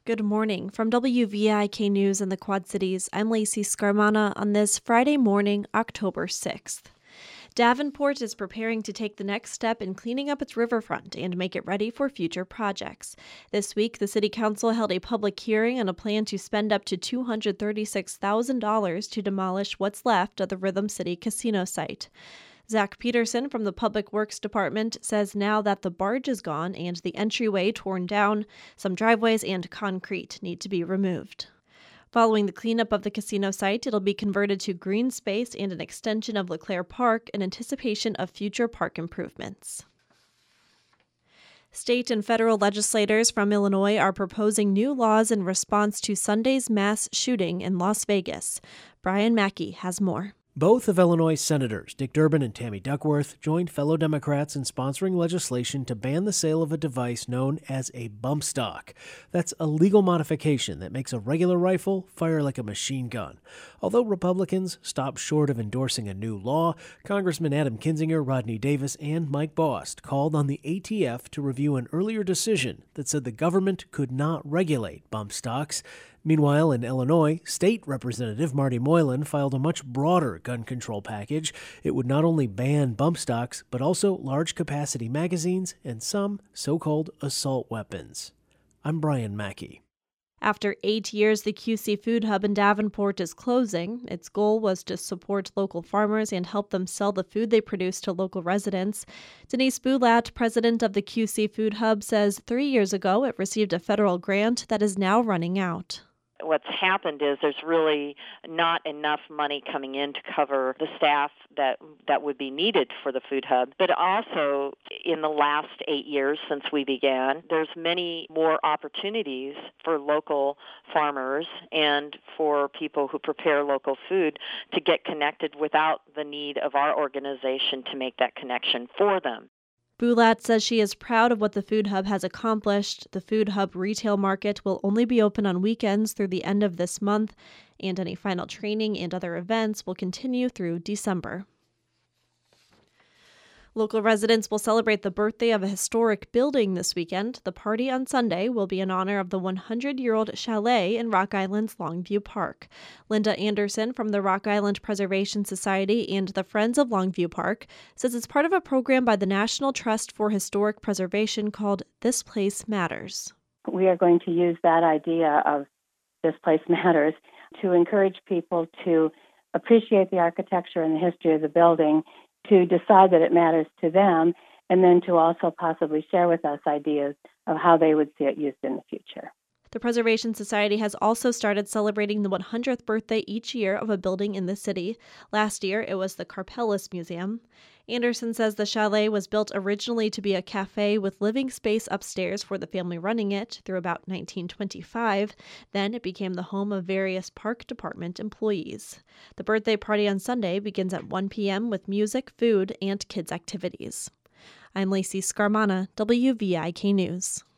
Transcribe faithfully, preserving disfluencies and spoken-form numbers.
Good morning. From W V I K News in the Quad Cities, I'm Lacey Scarmana on this Friday morning, October sixth. Davenport is preparing to take the next step in cleaning up its riverfront and make it ready for future projects. This week, the City Council held a public hearing on a plan to spend up to two hundred thirty-six thousand dollars to demolish what's left of the Rhythm City casino site. Zach Peterson from the Public Works Department says now that the barge is gone and the entryway torn down, some driveways and concrete need to be removed. Following the cleanup of the casino site, it'll be converted to green space and an extension of LeClaire Park in anticipation of future park improvements. State and federal legislators from Illinois are proposing new laws in response to Sunday's mass shooting in Las Vegas. Brian Mackey has more. Both of Illinois Senators, Dick Durbin and Tammy Duckworth, joined fellow Democrats in sponsoring legislation to ban the sale of a device known as a bump stock. That's a legal modification that makes a regular rifle fire like a machine gun. Although Republicans stopped short of endorsing a new law, Congressman Adam Kinzinger, Rodney Davis, and Mike Bost called on the A T F to review an earlier decision that said the government could not regulate bump stocks. Meanwhile, in Illinois, State Representative Marty Moylan filed a much broader gun control package. It would not only ban bump stocks, but also large-capacity magazines and some so-called assault weapons. I'm Brian Mackey. After eight years, the Q C Food Hub in Davenport is closing. Its goal was to support local farmers and help them sell the food they produce to local residents. Denise Boulat, president of the Q C Food Hub, says three years ago it received a federal grant that is now running out. What's happened is there's really not enough money coming in to cover the staff that that would be needed for the food hub. But also, in the last eight years since we began, there's many more opportunities for local farmers and for people who prepare local food to get connected without the need of our organization to make that connection for them. Boulat says she is proud of what the Food Hub has accomplished. The Food Hub retail market will only be open on weekends through the end of this month, and any final training and other events will continue through December. Local residents will celebrate the birthday of a historic building this weekend. The party on Sunday will be in honor of the one hundred-year-old chalet in Rock Island's Longview Park. Linda Anderson from the Rock Island Preservation Society and the Friends of Longview Park says it's part of a program by the National Trust for Historic Preservation called This Place Matters. We are going to use that idea of This Place Matters to encourage people to appreciate the architecture and the history of the building, to decide that it matters to them, and then to also possibly share with us ideas of how they would see it used in the future. The Preservation Society has also started celebrating the one hundredth birthday each year of a building in the city. Last year, it was the Karpeles Museum. Anderson says the chalet was built originally to be a cafe with living space upstairs for the family running it through about nineteen twenty-five. Then it became the home of various park department employees. The birthday party on Sunday begins at one p.m. with music, food, and kids' activities. I'm Lacey Scarmana, W V I K News.